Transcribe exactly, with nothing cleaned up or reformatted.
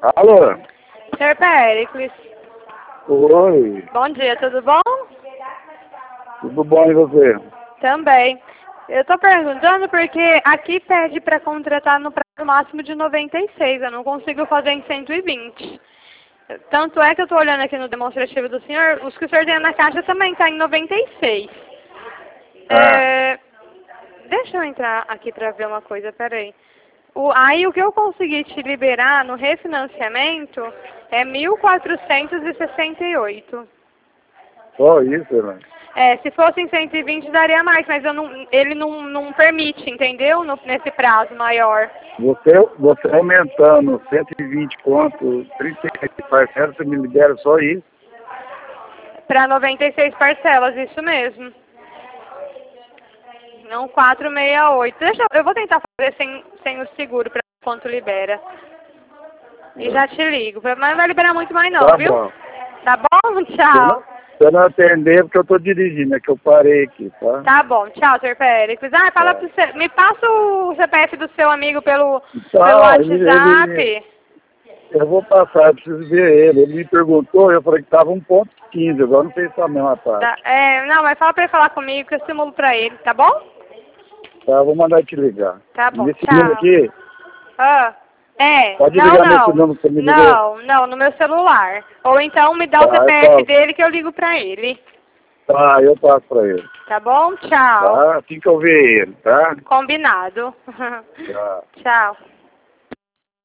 Alô? senhor Péricles. Oi. Bom dia, tudo bom? Tudo bom e você? Também. Eu tô perguntando porque aqui pede para contratar no prazo máximo de noventa e seis. Eu não consigo fazer em cento e vinte. Tanto é que eu tô olhando aqui no demonstrativo do senhor, os que o senhor tem na caixa também tá em noventa e seis. Ah. É... Deixa eu entrar aqui para ver uma coisa, peraí. O, aí o que eu consegui te liberar no refinanciamento é mil quatrocentos e sessenta e oito. Só isso, né? É, se fosse em cento e vinte daria mais, mas eu não, ele não, não permite, entendeu? No, nesse prazo maior. Você, você aumentando cento e vinte conto, trinta e seis parcelas, você me libera só isso? Para noventa e seis parcelas, isso mesmo. Não quatrocentos e sessenta e oito. Deixa eu, eu vou tentar fazer sem, sem o seguro para quanto libera. E já te ligo. Mas não vai liberar muito mais não, Tá viu? bom. Tá bom? Se eu não, Tchau. se eu não atender, porque eu tô dirigindo, é que eu parei aqui, tá? Tá bom, tchau, senhor Péricles. Ah, fala Tá. pro seu, me passa o C P F do seu amigo pelo, pelo Tá, ele, WhatsApp. ele, eu vou passar, eu preciso ver ele. Ele me perguntou, eu falei que tava um ponto quinze, agora não sei se tá a mesma parte. Tá, é, não, mas fala pra ele falar comigo que eu simulo pra ele, tá bom? Tá, vou mandar te ligar. Tá bom, Nesse número tchau. aqui, Ah, é, pode não, ligar nesse não, número que você me ligou. não, não, no meu celular. Ou então me dá o Tá, C P F então, dele que eu ligo pra ele. tá, eu passo pra ele. Tá bom? Tchau. Tá, assim que eu ver ele, tá? Combinado. Tchau. Tchau.